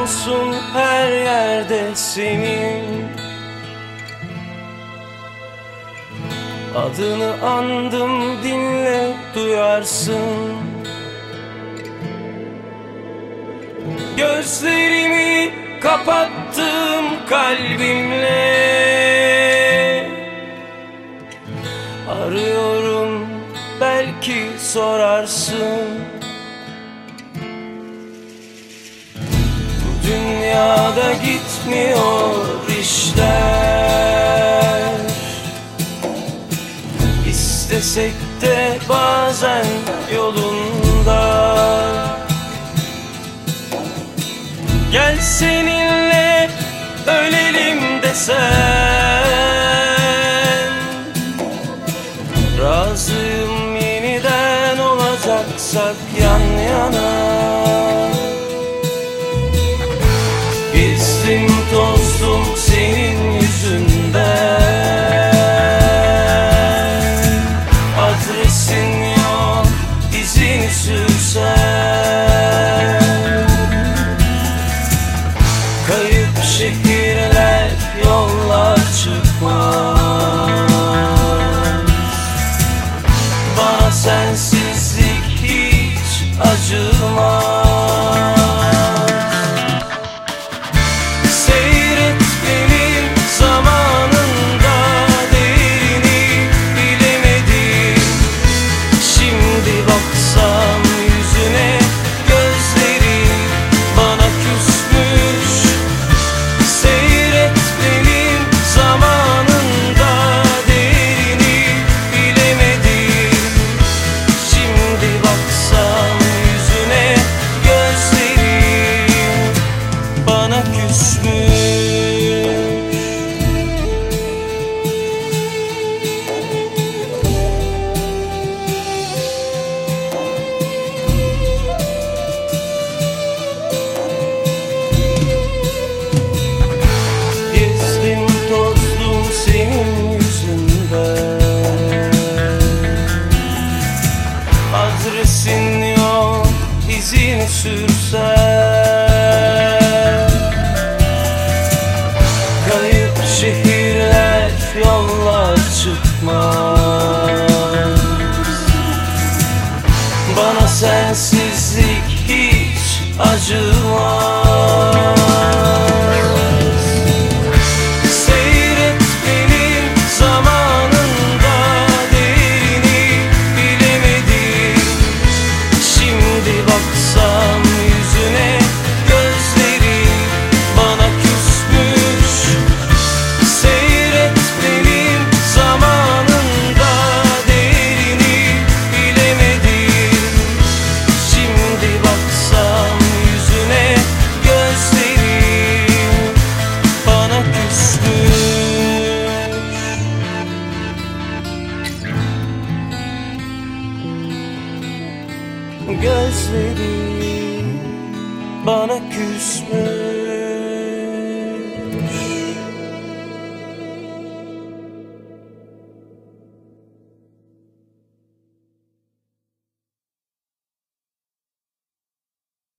olsun her yerde senin. Adını andım, dinle duyarsın. Gözlerimi kapattım kalbimle. Arıyorum, belki sorarsın. Bu dünyada gitmiyor işler. İstesek de bazen yolunda. Gel seninle ölelim desen, razıyım yeniden olacaksak yan yana. Gezdim tozdum senin yüzünden. Adresin yok, izini sürsen. Kayıp şehirler, yollar çıkmaz. Bana sensizlik hiç acımaz. Seyret benim zamanında değerini bilemedim. Şimdi baksam yüzüne, gözlerin bana küsmüş. Seyret benim zamanında değerini bilemedim. Şimdi baksam yüzüne, gözlerin bana küsmüş. Gezdim tozdum senin yüzünden. Adresin yok, izini sürsen. Kayıp şehirler, yollar çıkmaz. Bana sensizlik hiç acımaz. Seyret benim zamanında değerini bilemedim. Şimdi baksam yüzüne, gözlerin bana küsmüş. Seyret benim zamanında değerini bilemedim. Şimdi baksam yüzüne, gözlerin bana küsmüş. Gözlerin bana küsmüş.